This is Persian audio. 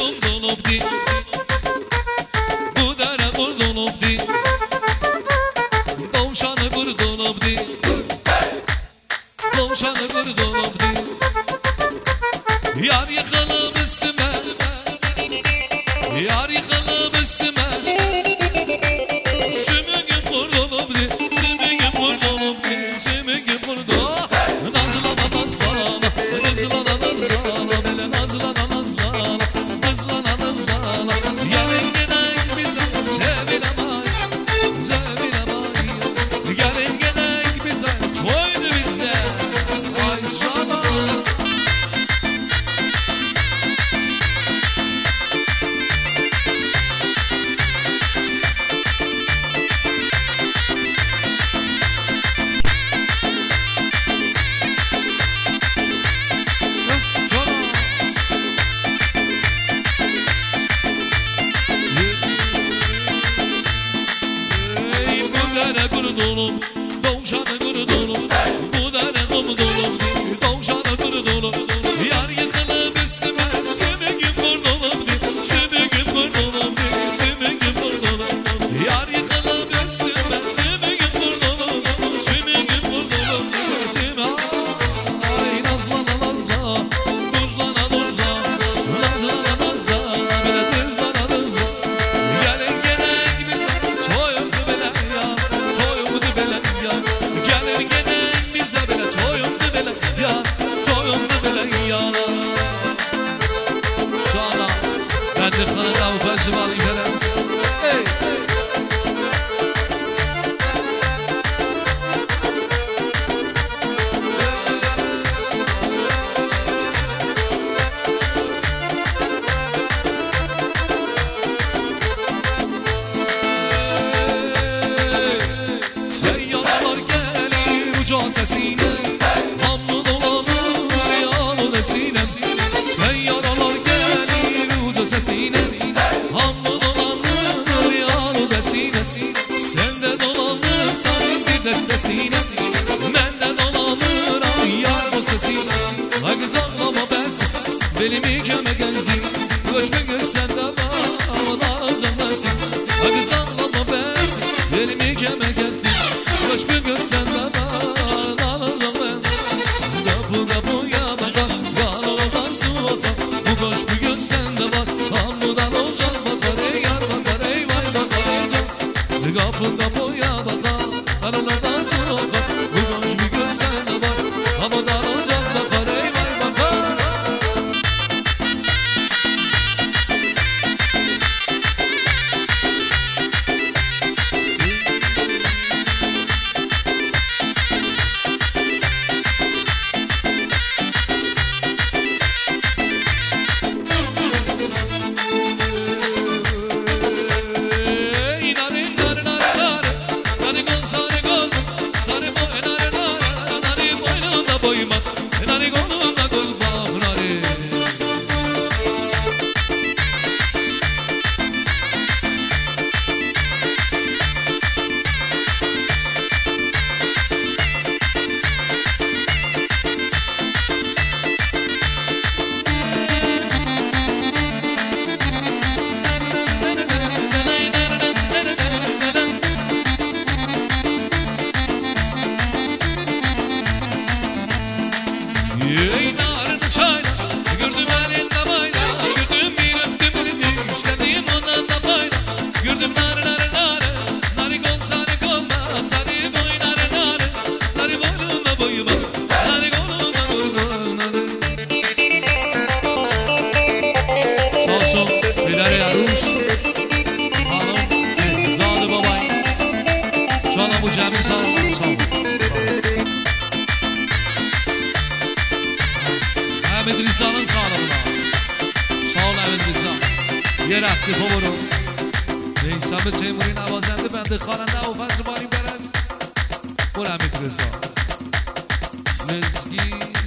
گم دلوبدی بودن بردلوبدی دوشانه بردلوبدی دوشانه بردلوبدی یار یخلم استمه یار یخلم استمه سمگم بردلوبدی سمگم بردلوبدی سمگم بردلوبدی nazlana nazlana nazlana nazlana bile nazlana nazlana nazlana nazlana gelin gelin bize sevilemay sevilemay gelin gelin bize toydu bizde ay canım Kurdulum, doğuşanı kurdulum, bu dere kumdulum, doğuşanı kurdulum, yar yıkılıp üstüme, sümüğüm kurdulum, sümüğüm kurdulum, sümüğüm kurdulum, yar yıkılıp üstüme, sümüğüm kurdulum, sümüğüm kurdulum, sümüğüm, ay nazlana nazla, buzlana buzla, nazlana nazla, bile tızlana tızla, gelin gelin bize, toyum bile ya. Gelin gelin bize bile toyumdu bile ya toyumdu bile ya Cana ben de kanada bu festival ifademiz hey sesine hamdun olanır yâlı nesine seyyaralar gelir uca sesine hamdun olanır yâlı nesine sende dolanırsan bir destesine mende dolanır ay yar bu sesine ay kız ağlama beste belimi köme gezdim göçme göz sende bağlar canlasın ay kız ağlama beste belimi köme gezdim göçme göz sende Kapında boya bakar, aralardan sokak Bu boş bir gözlerine bak, havadan ocak bakar Ey vay bakar Ahmet Rıza'nın sağlığına Sağ ol Ahmet Rıza یه رقص پا برو نیسم تیموری نوازنده بنده خواننده و فنج باری برست برو حمید رضا مزگی